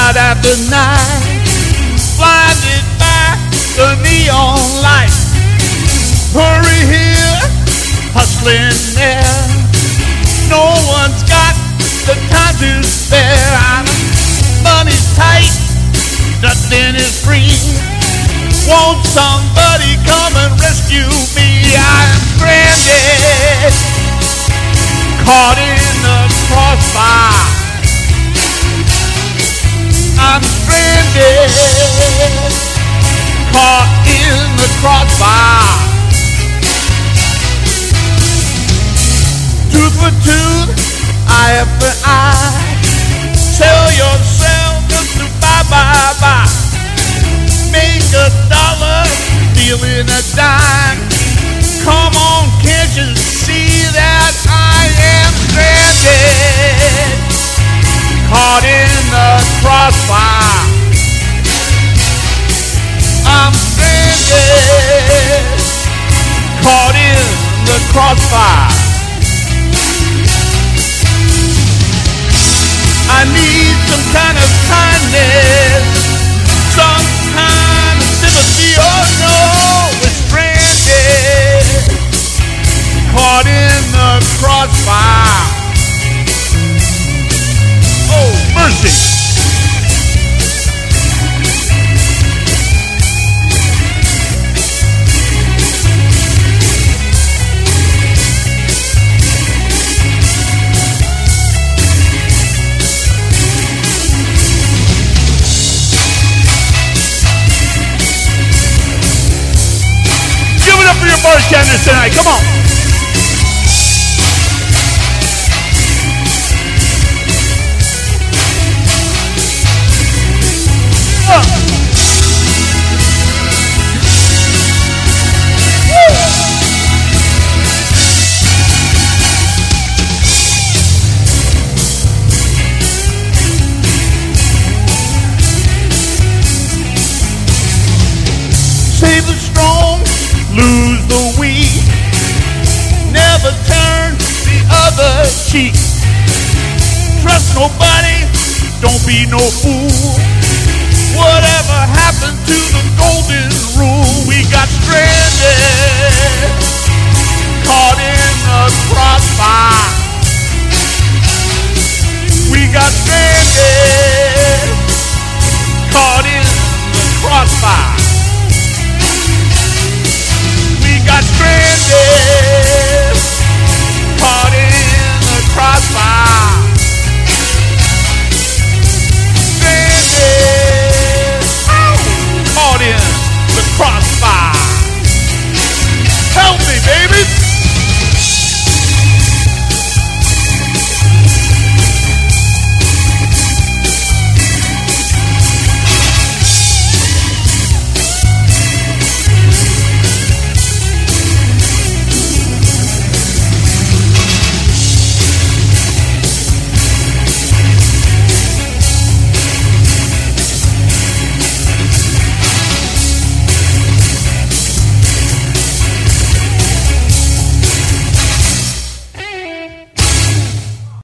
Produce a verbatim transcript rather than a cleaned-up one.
out after night, blinded by the neon light. Hurry here, hustling there. No one's got the time to spare. I'm money's tight, nothing is free. Won't somebody come and rescue me? I'm stranded, caught in the crossfire. I'm stranded, caught in the crossfire. Tooth for tooth, eye for eye. Sell yourself just to buy, buy, buy. Make a dollar, deal in a dime. Come on, can't you see that I am stranded, caught in the crossfire? I'm stranded, caught in the crossfire. I need some kind of kindness, some kind of sympathy. Oh no, we're stranded, caught in the crossfire. Oh, mercy. For your bartenders tonight, come on. Uh. Save the strong, lose the weak, never turn the other cheek. Trust nobody, don't be no fool. Whatever happened to the golden rule? We got stranded, caught in the